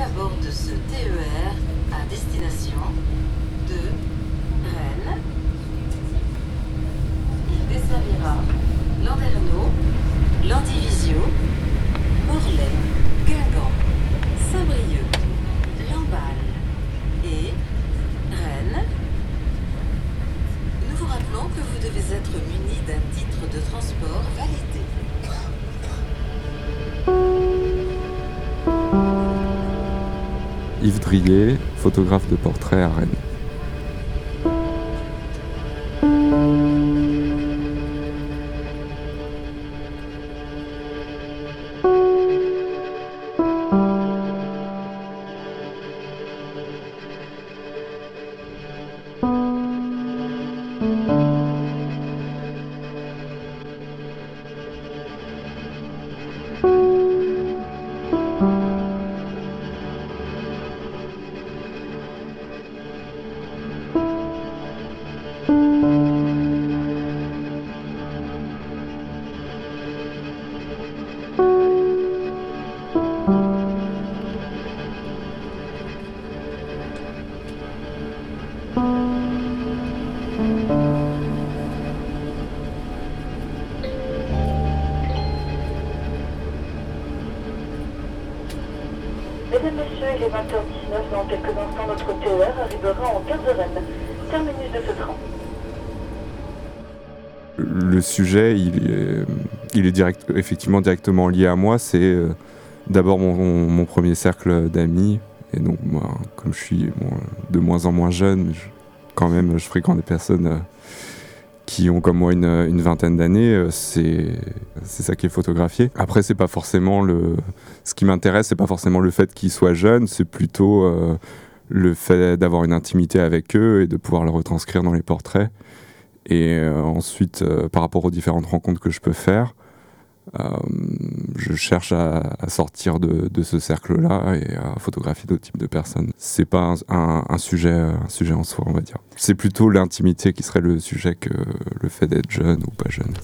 bord de ce TER à destination de Rennes. Il desservira Landerneau, Landivisiau, Morlaix, Guingamp, Saint-Brieuc, Lamballe et Rennes. Nous vous rappelons que vous devez être muni d'un titre de transport validé. Yves Drillet, photographe de portrait à Rennes. Mesdames, Messieurs, il est 20h19. Dans quelques instants, notre TER arrivera en gare de Rennes. Terminus de ce train. Le sujet, il est effectivement directement lié à moi. C'est d'abord mon premier cercle d'amis. Et donc, moi, comme je suis de moins en moins jeune, je fréquente des personnes qui ont comme moi une vingtaine d'années. C'est ça qui est photographié. Après, c'est pas forcément ce qui m'intéresse, c'est pas forcément le fait qu'ils soient jeunes, c'est plutôt le fait d'avoir une intimité avec eux et de pouvoir le retranscrire dans les portraits. Et ensuite, par rapport aux différentes rencontres que je peux faire, je cherche à sortir de ce cercle-là et à photographier d'autres types de personnes. C'est pas un sujet en soi, on va dire. C'est plutôt l'intimité qui serait le sujet que le fait d'être jeune ou pas jeune.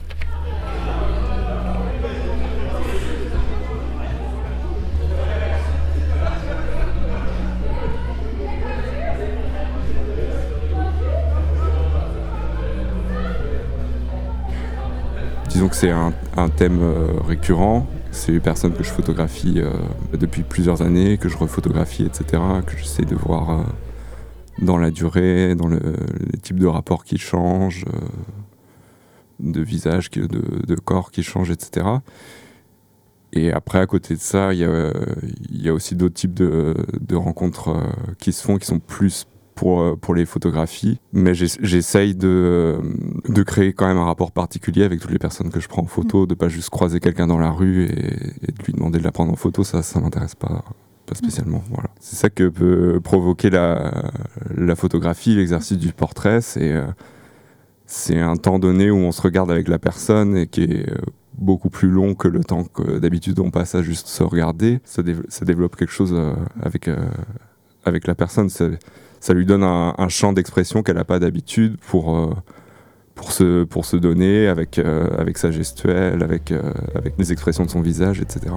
Disons que c'est un thème récurrent. C'est les personnes que je photographie depuis plusieurs années, que je rephotographie, etc., que j'essaie de voir dans la durée, dans les types de rapports qui changent, de visages, de corps qui changent, etc. Et après, à côté de ça, il y a aussi d'autres types de rencontres qui se font, qui sont plus pour les photographies, mais j'essaye de créer quand même un rapport particulier avec toutes les personnes que je prends en photo, de pas juste croiser quelqu'un dans la rue et de lui demander de la prendre en photo, ça m'intéresse pas spécialement. Voilà. C'est ça que peut provoquer la photographie, l'exercice du portrait, c'est un temps donné où on se regarde avec la personne et qui est beaucoup plus long que le temps que d'habitude on passe à juste se regarder. Ça développe quelque chose avec la personne. Ça lui donne un champ d'expression qu'elle n'a pas d'habitude pour se donner avec sa gestuelle, avec les expressions de son visage, etc.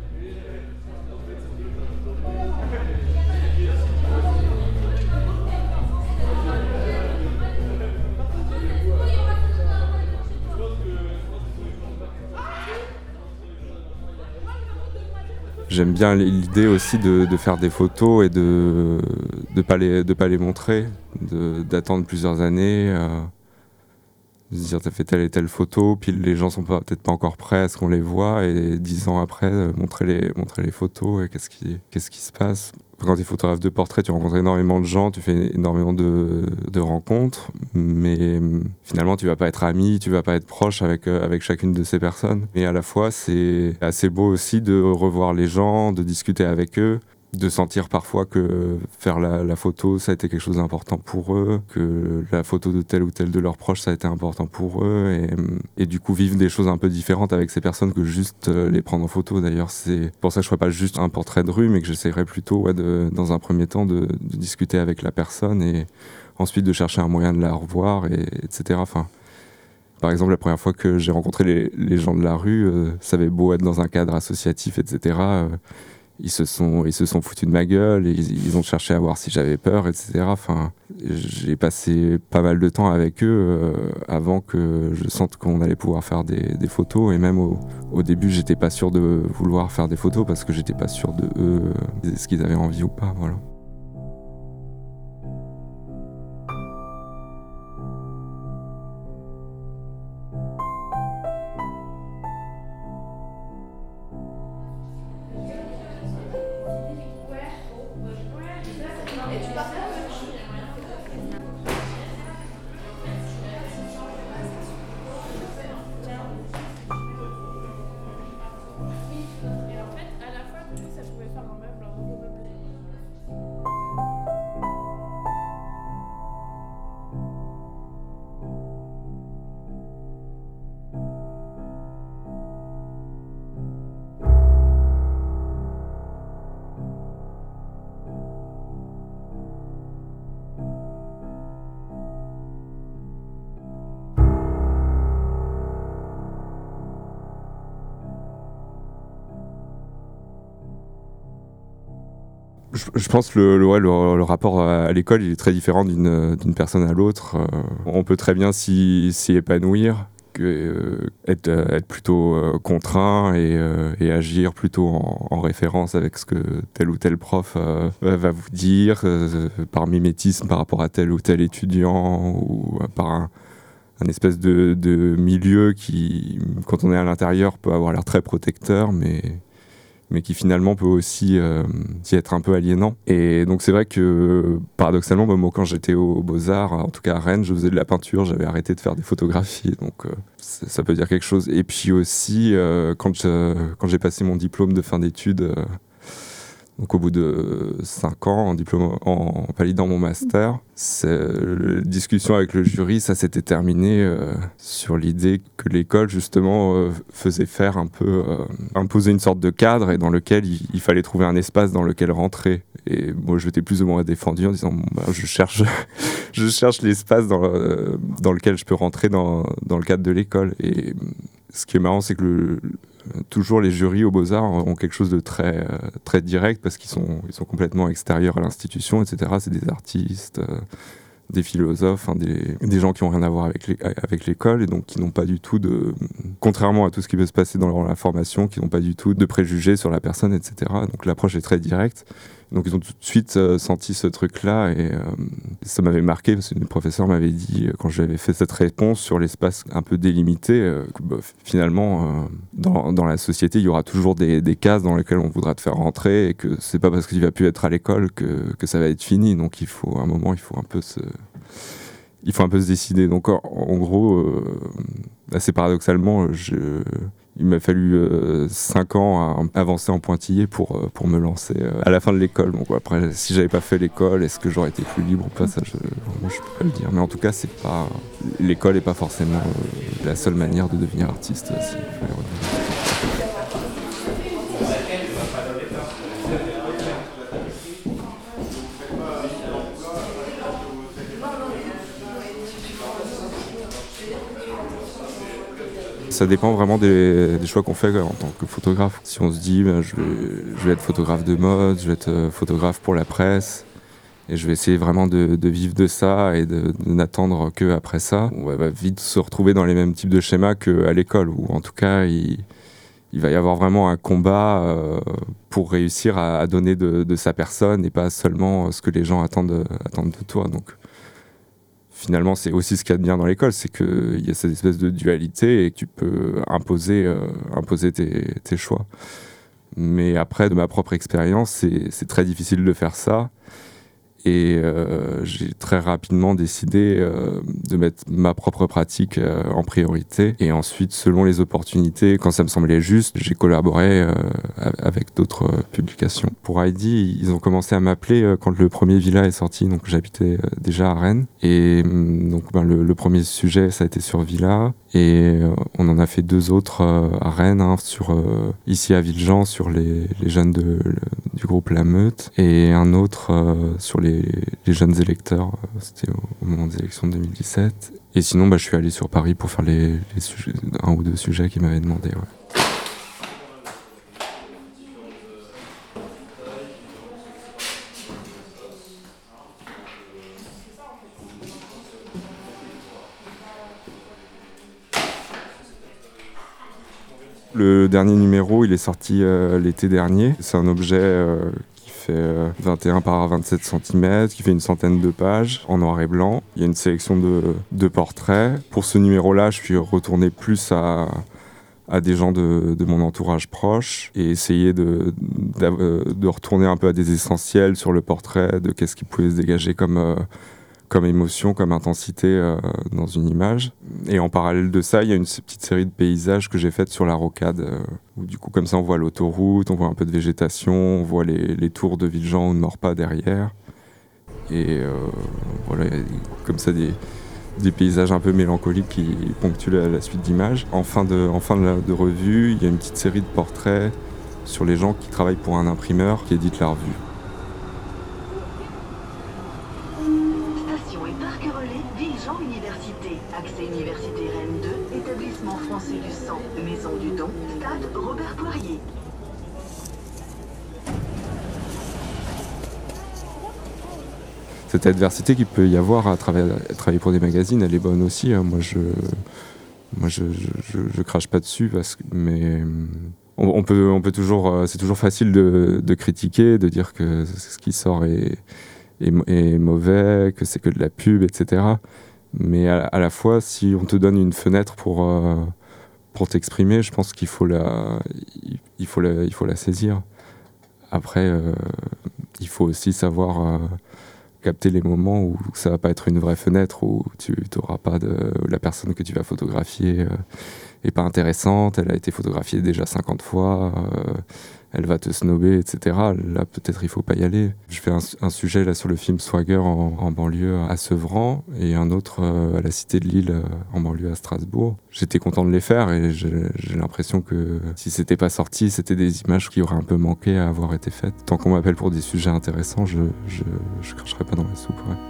J'aime bien l'idée aussi de faire des photos et de pas les montrer, d'attendre plusieurs années, de se dire t'as fait telle et telle photo, puis les gens sont peut-être pas encore prêts à ce qu'on les voit, et 10 ans après, montrer les photos et qu'est-ce qui se passe. Quand tu es photographe de portrait, tu rencontres énormément de gens, tu fais énormément de rencontres, mais finalement tu vas pas être ami, tu vas pas être proche avec chacune de ces personnes. Et à la fois, c'est assez beau aussi de revoir les gens, de discuter avec eux, de sentir parfois que faire la photo, ça a été quelque chose d'important pour eux, que la photo de tel ou tel de leurs proches, ça a été important pour eux, et du coup vivre des choses un peu différentes avec ces personnes que juste les prendre en photo. D'ailleurs, c'est pour ça que je ne ferai pas juste un portrait de rue, mais que j'essaierai plutôt, dans un premier temps, de discuter avec la personne, et ensuite de chercher un moyen de la revoir, etc. Enfin, par exemple, la première fois que j'ai rencontré les gens de la rue, ça avait beau être dans un cadre associatif, etc., ils se sont foutus de ma gueule, et ils ont cherché à voir si j'avais peur, etc. Enfin, j'ai passé pas mal de temps avec eux avant que je sente qu'on allait pouvoir faire des photos. Et même au début, j'étais pas sûr de vouloir faire des photos parce que j'étais pas sûr de eux, ce qu'ils avaient envie ou pas. Voilà. Je pense que le rapport à l'école, il est très différent d'une personne à l'autre. On peut très bien s'y épanouir, être plutôt contraint et agir plutôt en référence avec ce que tel ou tel prof va vous dire, par mimétisme par rapport à tel ou tel étudiant, ou par un espèce de milieu qui, quand on est à l'intérieur, peut avoir l'air très protecteur, mais qui finalement peut aussi être un peu aliénant. Et donc c'est vrai que paradoxalement, moi quand j'étais aux Beaux-Arts, en tout cas à Rennes, je faisais de la peinture, j'avais arrêté de faire des photographies, donc ça peut dire quelque chose. Et puis aussi, quand j'ai passé mon diplôme de fin d'études, donc au bout de 5 ans, en validant mon master, la discussion avec le jury, ça s'était terminé sur l'idée que l'école justement faisait faire un peu, imposer une sorte de cadre, et dans lequel il fallait trouver un espace dans lequel rentrer. Et moi je m'étais plus ou moins défendu en disant je cherche l'espace dans lequel je peux rentrer dans le cadre de l'école. Et ce qui est marrant, c'est que toujours les jurys aux Beaux-Arts ont quelque chose de très, très direct, parce qu'ils sont complètement extérieurs à l'institution, etc. C'est des artistes, des philosophes, des gens qui n'ont rien à voir avec l'école, et donc qui n'ont pas du tout contrairement à tout ce qui peut se passer dans la formation, qui n'ont pas du tout de préjugés sur la personne, etc. Donc l'approche est très directe. Donc ils ont tout de suite senti ce truc-là, et ça m'avait marqué, parce que le professeur m'avait dit, quand j'avais fait cette réponse sur l'espace un peu délimité, que finalement, dans la société, il y aura toujours des cases dans lesquelles on voudra te faire rentrer, et que c'est pas parce que tu vas plus être à l'école que ça va être fini. Donc il faut un peu se décider. Donc en gros, assez paradoxalement, il m'a fallu 5 ans à avancer en pointillé pour me lancer à la fin de l'école. Donc après, si j'avais pas fait l'école, est-ce que j'aurais été plus libre ou pas, ça je peux pas le dire. Mais en tout cas, l'école n'est pas forcément la seule manière de devenir artiste. Ça dépend vraiment des choix qu'on fait en tant que photographe. Si on se dit je vais être photographe de mode, je vais être photographe pour la presse, et je vais essayer vraiment de vivre de ça et de n'attendre qu'après ça, on va vite se retrouver dans les mêmes types de schémas qu'à l'école, où en tout cas il va y avoir vraiment un combat pour réussir à donner de sa personne, et pas seulement ce que les gens attendent de toi. Donc finalement, c'est aussi ce qu'il y a de bien dans l'école, c'est qu'il y a cette espèce de dualité, et que tu peux imposer tes choix. Mais après, de ma propre expérience, c'est très difficile de faire ça. Et j'ai très rapidement décidé de mettre ma propre pratique en priorité. Et ensuite, selon les opportunités, quand ça me semblait juste, j'ai collaboré avec d'autres publications. Pour Heidi, ils ont commencé à m'appeler quand le premier Villa est sorti. Donc j'habitais déjà à Rennes. Et donc le premier sujet, ça a été sur Villa. Et on en a fait 2 autres à Rennes, ici à Villejean, sur les jeunes du groupe La Meute, et un autre sur les jeunes électeurs, c'était au moment des élections de 2017. Et sinon, je suis allé sur Paris pour faire les sujets, 1 ou 2 sujets qu'ils m'avaient demandé. Ouais. Le dernier numéro, il est sorti l'été dernier. C'est un objet qui fait 21 par 27 cm, qui fait une centaine de pages en noir et blanc. Il y a une sélection de portraits. Pour ce numéro-là, je suis retourné plus à des gens de mon entourage proche et essayer de retourner un peu à des essentiels sur le portrait, de qu'est-ce qui pouvait se dégager comme émotion, comme intensité dans une image. Et en parallèle de ça, il y a une petite série de paysages que j'ai faites sur la rocade, où du coup comme ça on voit l'autoroute, on voit un peu de végétation, on voit les tours de Villejean ou de Maurepas derrière. Et voilà, comme ça des paysages un peu mélancoliques qui ponctuent la suite d'images. En fin de revue, il y a une petite série de portraits sur les gens qui travaillent pour un imprimeur qui édite la revue. Station et parc relais, Villejean Université. Accès Université Rennes 2, établissement français du sang, maison du don, stade Robert Poirier. Cette adversité qu'il peut y avoir à travailler pour des magazines, elle est bonne aussi. Moi, je crache pas dessus, mais on peut toujours. C'est toujours facile de critiquer, de dire que ce qui sort est mauvais, que c'est que de la pub, etc. Mais à la fois, si on te donne une fenêtre pour t'exprimer, je pense qu'il faut la saisir. Après, il faut aussi savoir capter les moments où ça va pas être une vraie fenêtre, où tu n'auras pas la personne que tu vas photographier est pas intéressante, elle a été photographiée déjà 50 fois, elle va te snobber, etc. Là, peut-être il faut pas y aller. Je fais un sujet là sur le film Swagger en banlieue à Sevran et un autre à la Cité de Lille en banlieue à Strasbourg. J'étais content de les faire et j'ai l'impression que si c'était pas sorti, c'était des images qui auraient un peu manqué à avoir été faites. Tant qu'on m'appelle pour des sujets intéressants, je cracherai pas dans la soupe. Ouais.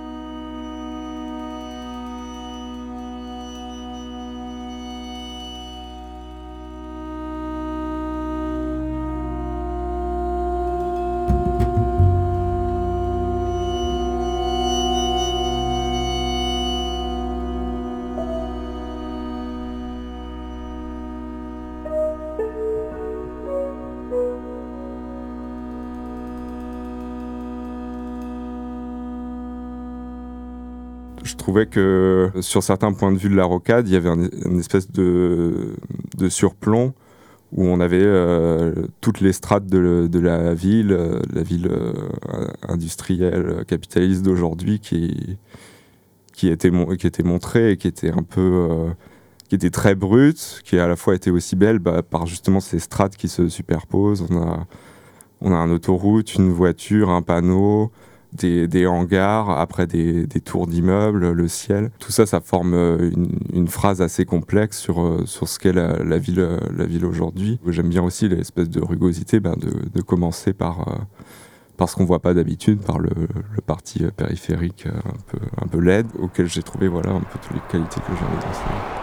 Je trouvais que sur certains points de vue de la rocade, il y avait une espèce de surplomb où on avait toutes les strates de la ville industrielle, capitaliste d'aujourd'hui qui était montrée et qui était un peu qui était très brute, qui à la fois était aussi belle par justement ces strates qui se superposent. On a une autoroute, une voiture, un panneau, des hangars, après des tours d'immeubles, le ciel. Tout ça, ça forme une phrase assez complexe sur ce qu'est la ville aujourd'hui. J'aime bien aussi l'espèce de rugosité de commencer par ce qu'on voit pas d'habitude, par le parti périphérique un peu laide, auquel j'ai trouvé un peu toutes les qualités que j'avais dans ce livre.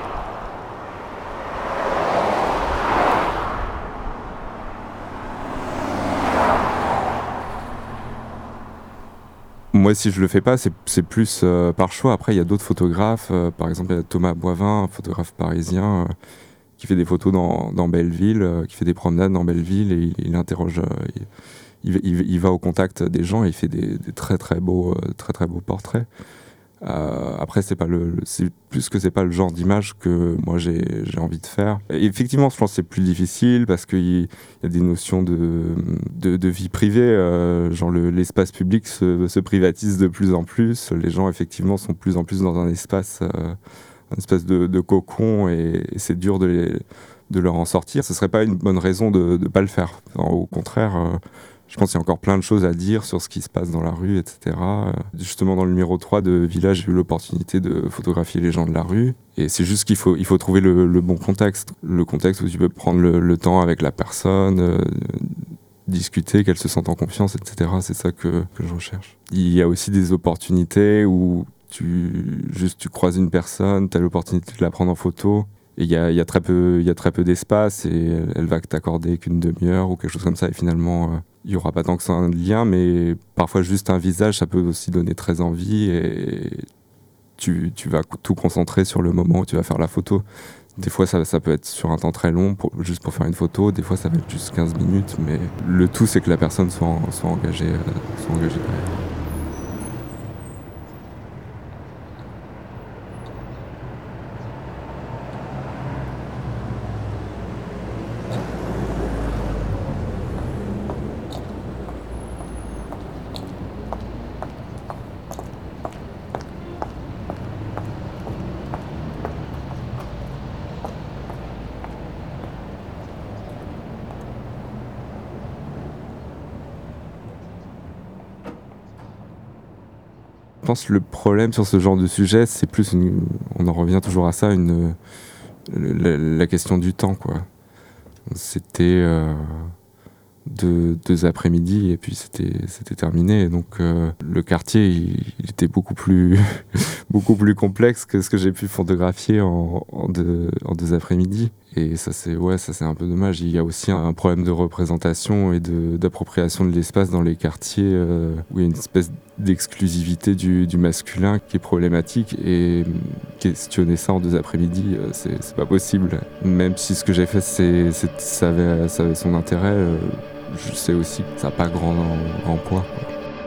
Moi, si je le fais pas, c'est plus par choix. Après, il y a d'autres photographes. Par exemple, il y a Thomas Boivin, un photographe parisien, qui fait des photos dans Belleville, qui fait des promenades dans Belleville et il interroge. Il va au contact des gens et il fait des très très beaux portraits. Après, c'est plus que c'est pas le genre d'image que moi j'ai envie de faire. Et effectivement, je pense que c'est plus difficile parce qu'il y a des notions de vie privée. Genre l'espace public se privatise de plus en plus. Les gens effectivement sont de plus en plus dans un espèce de cocon et c'est dur de leur en sortir. Ce serait pas une bonne raison de pas le faire. Au contraire. Je pense qu'il y a encore plein de choses à dire sur ce qui se passe dans la rue, etc. Justement, dans le numéro 3 de Village, j'ai eu l'opportunité de photographier les gens de la rue. Et c'est juste qu'il faut trouver le bon contexte. Le contexte où tu peux prendre le temps avec la personne, discuter, qu'elle se sente en confiance, etc. C'est ça que je recherche. Il y a aussi des opportunités où tu croises une personne, tu as l'opportunité de la prendre en photo. Et il y a très peu d'espace et elle va t'accorder qu'une demi-heure ou quelque chose comme ça. Et finalement, il n'y aura pas tant que ça un lien, mais parfois juste un visage, ça peut aussi donner très envie et tu vas tout concentrer sur le moment où tu vas faire la photo. Des fois, ça peut être sur un temps très long, juste pour faire une photo. Des fois, ça va être juste 15 minutes. Mais le tout, c'est que la personne soit engagée derrière. Je pense que le problème sur ce genre de sujet, c'est plus, on en revient toujours à ça, la question du temps, quoi. C'était 2 après-midi et puis c'était terminé. Donc le quartier, il était beaucoup plus beaucoup plus complexe que ce que j'ai pu photographier en 2 après-midi. Et ça c'est un peu dommage. Il y a aussi un problème de représentation et d'appropriation de l'espace dans les quartiers où il y a une espèce d'exclusivité du masculin qui est problématique, et questionner ça en 2 après-midi, c'est pas possible. Même si ce que j'ai fait ça avait son intérêt, je sais aussi que ça n'a pas grand poids, quoi.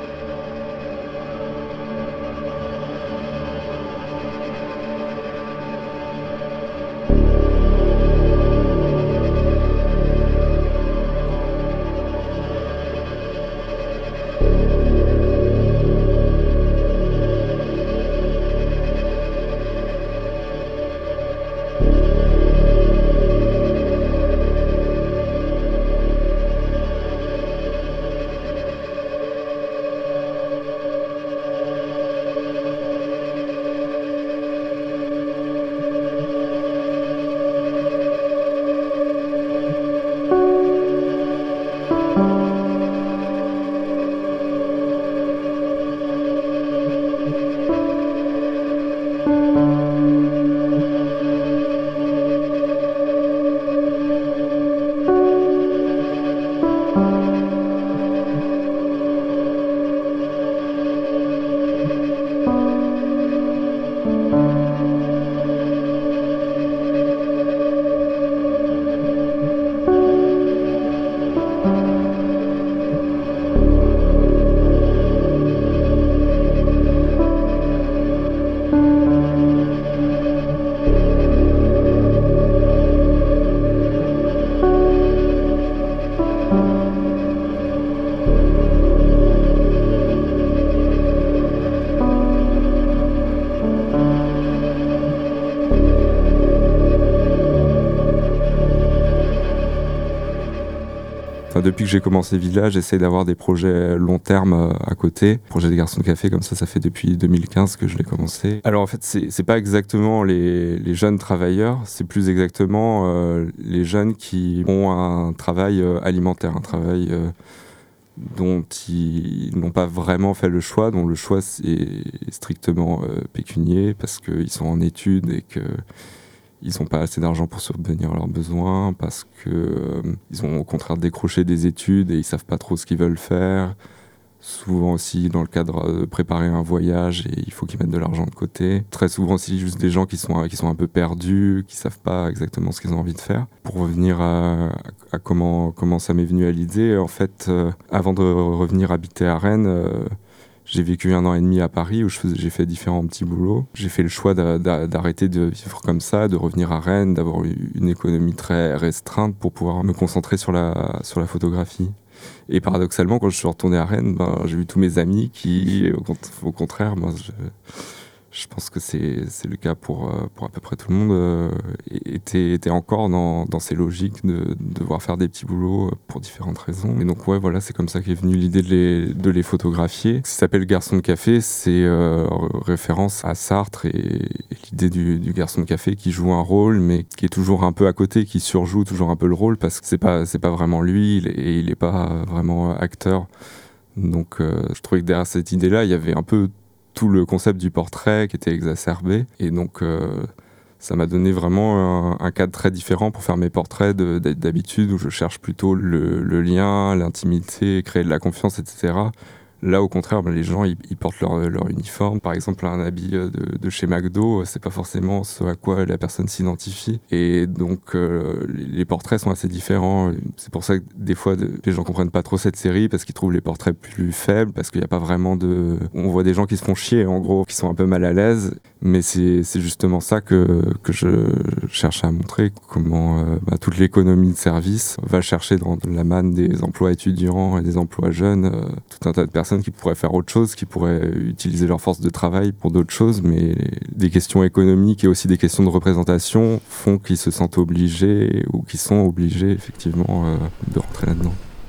Depuis que j'ai commencé Villa, j'essaie d'avoir des projets long terme à côté. Le projet des Garçons de Café, comme ça fait depuis 2015 que je l'ai commencé. Alors en fait, c'est pas exactement les jeunes travailleurs, c'est plus exactement les jeunes qui ont un travail alimentaire, un travail dont ils n'ont pas vraiment fait le choix, dont le choix c'est strictement pécunier, parce qu'ils sont en études et que ils n'ont pas assez d'argent pour subvenir à leurs besoins, parce qu'ils ont au contraire décroché des études et ils ne savent pas trop ce qu'ils veulent faire. Souvent aussi dans le cadre de préparer un voyage, et il faut qu'ils mettent de l'argent de côté. Très souvent aussi juste des gens qui sont un peu perdus, qui ne savent pas exactement ce qu'ils ont envie de faire. Pour revenir à comment ça m'est venu à l'idée, en fait, avant de revenir habiter à Rennes, j'ai vécu 1 an et demi à Paris où j'ai fait différents petits boulots. J'ai fait le choix d'arrêter de vivre comme ça, de revenir à Rennes, d'avoir une économie très restreinte pour pouvoir me concentrer sur la photographie. Et paradoxalement, quand je suis retourné à Rennes, j'ai vu tous mes amis qui, au contraire, moi, je pense que c'est le cas pour à peu près tout le monde, étaient encore dans ces logiques de devoir faire des petits boulots pour différentes raisons. Et donc voilà, c'est comme ça qu'est venue l'idée de les photographier. Ce qui s'appelle Garçon de Café, c'est référence à Sartre et l'idée du garçon de café qui joue un rôle, mais qui est toujours un peu à côté, qui surjoue toujours un peu le rôle, parce que c'est pas vraiment lui, et il est pas vraiment acteur. Donc je trouvais que derrière cette idée-là, il y avait un peu tout le concept du portrait qui était exacerbé, et donc ça m'a donné vraiment un cadre très différent pour faire mes portraits d'habitude, où je cherche plutôt le lien, l'intimité, créer de la confiance, etc. Là, au contraire, les gens, ils portent leur uniforme. Par exemple, un habit de chez McDo, c'est pas forcément ce à quoi la personne s'identifie. Et donc, les portraits sont assez différents. C'est pour ça que des fois, les gens comprennent pas trop cette série parce qu'ils trouvent les portraits plus faibles, parce qu'il n'y a pas vraiment de... On voit des gens qui se font chier, en gros, qui sont un peu mal à l'aise. Mais c'est justement ça que je cherche à montrer, comment toute l'économie de service va chercher dans la manne des emplois étudiants et des emplois jeunes tout un tas de personnes qui pourraient faire autre chose, qui pourraient utiliser leur force de travail pour d'autres choses, mais des questions économiques et aussi des questions de représentation font qu'ils se sentent obligés ou qu'ils sont obligés effectivement de rentrer là-dedans.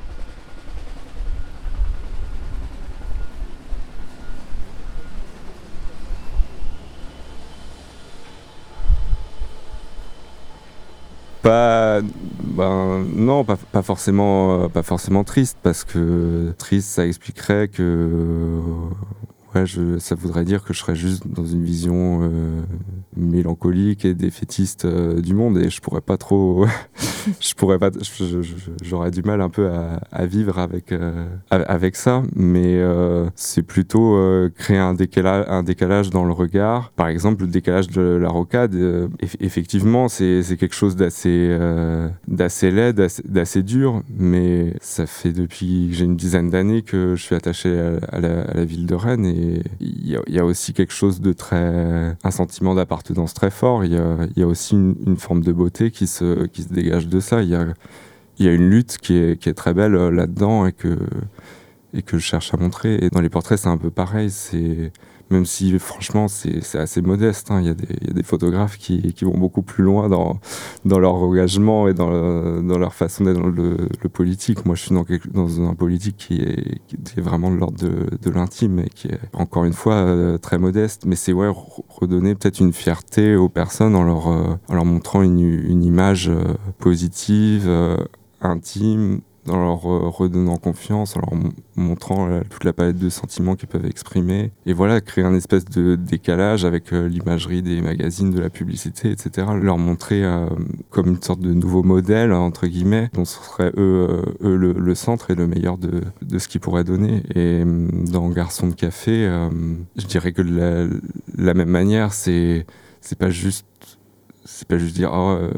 Non, pas forcément triste, parce que triste, ça expliquerait que ça voudrait dire que je serais juste dans une vision mélancolique et défaitiste du monde, et je pourrais pas trop j'aurais du mal un peu à vivre avec ça, mais c'est plutôt créer un décalage dans le regard. Par exemple, le décalage de la rocade, effectivement, c'est quelque chose d'assez laid, d'assez dur, mais ça fait depuis que j'ai une dizaine d'années que je suis attaché à la ville de Rennes, et il y a aussi quelque chose de un sentiment d'appartenance très fort. Il y a aussi une forme de beauté qui se dégage de ça. Il y a une lutte qui est très belle là-dedans, et que je cherche à montrer. Et dans les portraits, c'est un peu pareil. Même si franchement c'est assez modeste, hein. Il y a des photographes qui vont beaucoup plus loin dans leur engagement et dans leur façon d'être dans le politique. Moi, je suis dans un politique qui est vraiment de l'ordre de l'intime, et qui est encore une fois très modeste. Mais c'est redonner peut-être une fierté aux personnes en leur montrant une image positive, intime, en leur redonnant confiance, en leur montrant toute la palette de sentiments qu'ils peuvent exprimer. Et voilà, créer un espèce de décalage avec l'imagerie des magazines, de la publicité, etc. Leur montrer comme une sorte de nouveau modèle, entre guillemets, dont ce serait eux le centre et le meilleur de ce qu'ils pourraient donner. Et dans Garçon de café, je dirais que de la même manière, c'est pas juste dire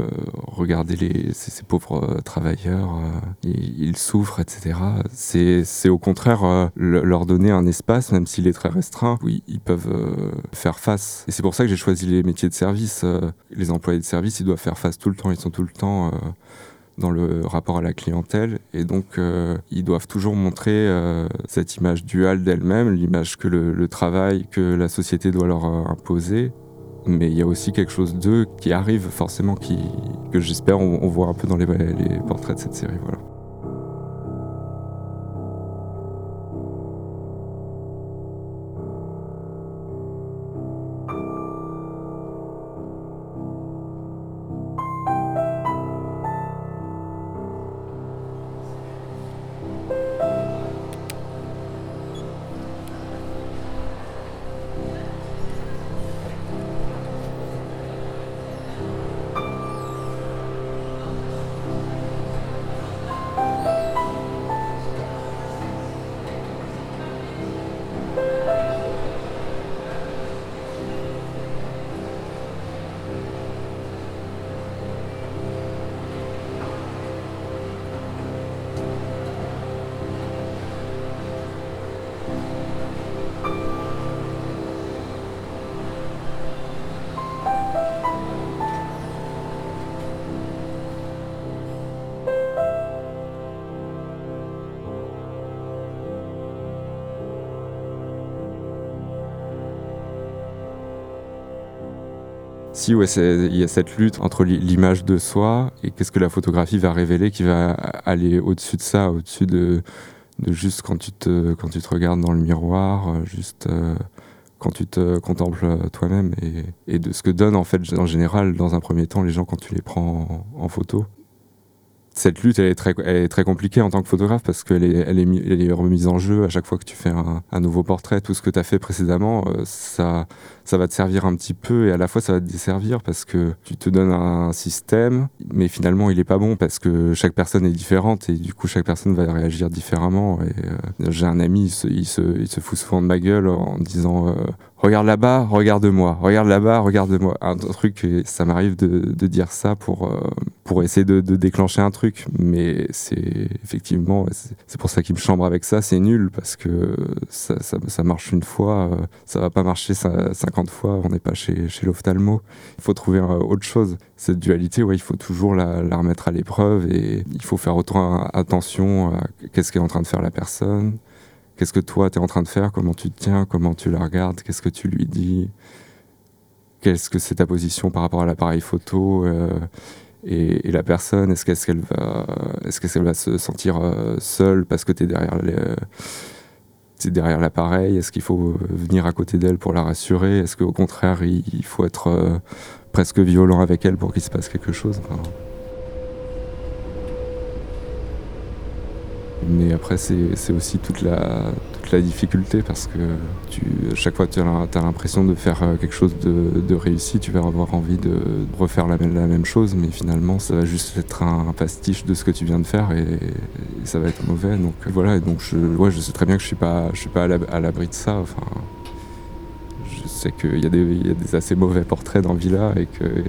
regardez ces pauvres travailleurs, ils souffrent, etc. C'est au contraire leur donner un espace, même s'il est très restreint, où ils peuvent faire face. Et c'est pour ça que j'ai choisi les métiers de service. Les employés de service, ils doivent faire face tout le temps, ils sont tout le temps dans le rapport à la clientèle, et donc ils doivent toujours montrer cette image duale d'elle-même, l'image que le travail, que la société doit leur imposer. Mais il y a aussi quelque chose d'eux qui arrive forcément, que j'espère on voit un peu dans les portraits de cette série. Voilà. Si, il y a cette lutte entre l'image de soi et qu'est-ce que la photographie va révéler, qui va aller au-dessus de ça, au-dessus de juste quand tu te regardes dans le miroir, juste quand tu te contemples toi-même, et de ce que donnent en fait en général dans un premier temps les gens quand tu les prends en photo. Cette lutte, elle est très compliquée en tant que photographe parce qu'elle est remise en jeu à chaque fois que tu fais un nouveau portrait. Tout ce que tu as fait précédemment, ça va te servir un petit peu et à la fois ça va te desservir parce que tu te donnes un système, mais finalement il est pas bon parce que chaque personne est différente et du coup chaque personne va réagir différemment. Et, j'ai un ami, il se fout souvent de ma gueule en disant regarde là-bas, regarde-moi, regarde là-bas, regarde-moi. Un truc, ça m'arrive de dire ça pour essayer de déclencher un truc, mais c'est effectivement, c'est pour ça qu'il me chambre avec ça, c'est nul parce que ça marche une fois, ça va pas marcher 50 fois, on n'est pas chez l'ophtalmo. Il faut trouver autre chose. Cette dualité, il faut toujours la remettre à l'épreuve et il faut faire autant attention à qu'est-ce qu'est en train de faire la personne. Qu'est-ce que toi, tu es en train de faire? Comment tu te tiens? Comment tu la regardes? Qu'est-ce que tu lui dis? Qu'est-ce que c'est ta position par rapport à l'appareil photo et la personne? Est-ce qu'elle va se sentir seule parce que tu es derrière l'appareil? Est-ce qu'il faut venir à côté d'elle pour la rassurer? Est-ce qu'au contraire, il faut être presque violent avec elle pour qu'il se passe quelque chose? Mais après, c'est aussi toute la difficulté parce que chaque fois que tu as l'impression de faire quelque chose de réussi, tu vas avoir envie de refaire la même chose, mais finalement, ça va juste être un pastiche de ce que tu viens de faire et ça va être mauvais. Donc voilà, donc je sais très bien que je suis pas à l'abri de ça. Enfin, je sais qu'il y a des assez mauvais portraits dans Villa et que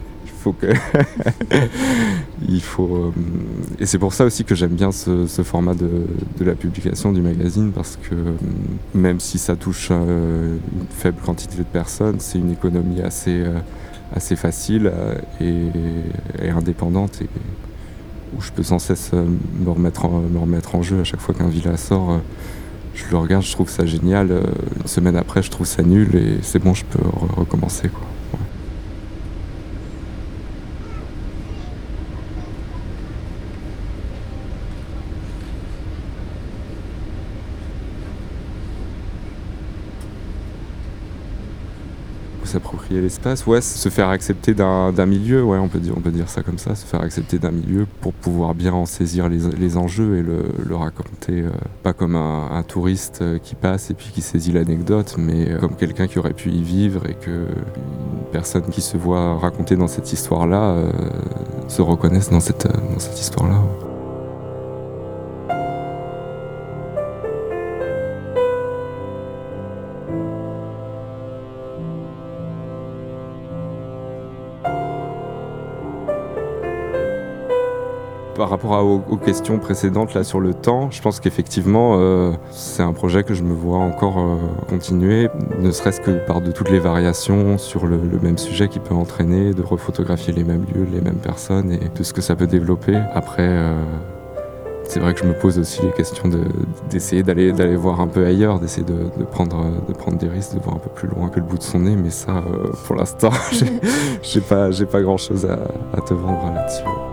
et c'est pour ça aussi que j'aime bien ce format de la publication du magazine parce que même si ça touche une faible quantité de personnes, c'est une économie assez facile et indépendante et où je peux sans cesse me remettre en jeu à chaque fois qu'un Villa sort. Je le regarde, je trouve ça génial. Une semaine après, je trouve ça nul et c'est bon, je peux recommencer, quoi. S'approprier l'espace, se faire accepter d'un milieu, on peut dire ça comme ça, se faire accepter d'un milieu pour pouvoir bien en saisir les enjeux et le raconter, pas comme un touriste qui passe et puis qui saisit l'anecdote, mais comme quelqu'un qui aurait pu y vivre et que une personne qui se voit raconter dans cette histoire-là se reconnaisse dans cette histoire-là. Par rapport aux questions précédentes là sur le temps, je pense qu'effectivement c'est un projet que je me vois encore continuer, ne serait-ce que par de toutes les variations sur le même sujet qui peut entraîner, de rephotographier les mêmes lieux, les mêmes personnes et de ce que ça peut développer. Après, c'est vrai que je me pose aussi les questions d'essayer d'aller voir un peu ailleurs, d'essayer de prendre des risques, de voir un peu plus loin que le bout de son nez, mais ça, pour l'instant, j'ai pas grand-chose à te vendre là-dessus.